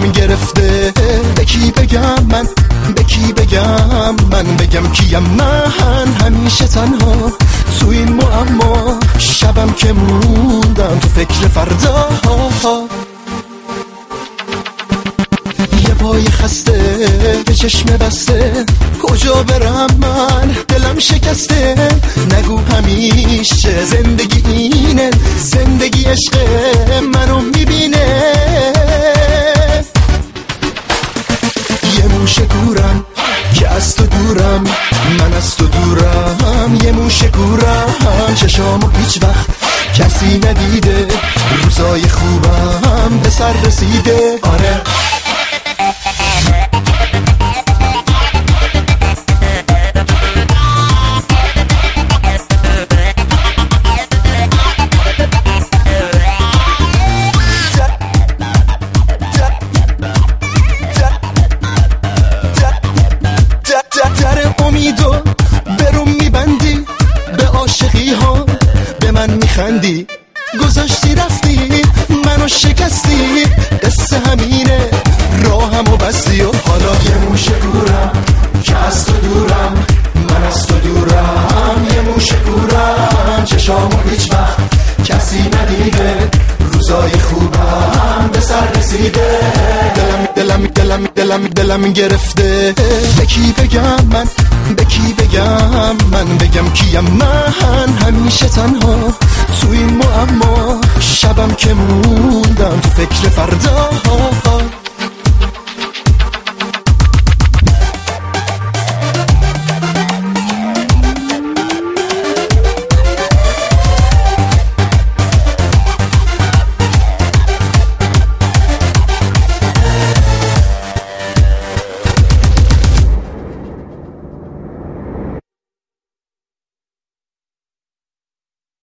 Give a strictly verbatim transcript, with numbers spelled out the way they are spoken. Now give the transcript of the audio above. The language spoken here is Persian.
دلم گرفته به کی بگم من، به کی بگم من، بگم کیم من همیشه تنها تو این معما، شبم که موندم تو فکر فردا. یه پای خسته به چشم بسته کجا برم من، دلم شکسته نگو همیشه زندگی اینه، زندگی عشق منو میبینه. یه موشه گورم که از تو دورم، من از تو دورم، یه موشه گورم چشامو هیچ وقت کسی ندیده، روزای خوبم به سر رسیده. آره امیدو برون میبندی، به عاشقی ها به من میخندی، گذاشتی رفتی منو شکستی، قصه همینه راهمو بستی. و حالا یه موشه گورم که از تو دورم، من از تو دورم، یه موشه گورم چشامو هیچ وقت کسی ندیده، روزای خوبم به سر رسیده. دلم دلم دلم دلم دلم گرفته به کی بگم من، به کی بگم من، بگم کیم من همیشه تنها تو این معما، شبم که موندم تو فکر فردا.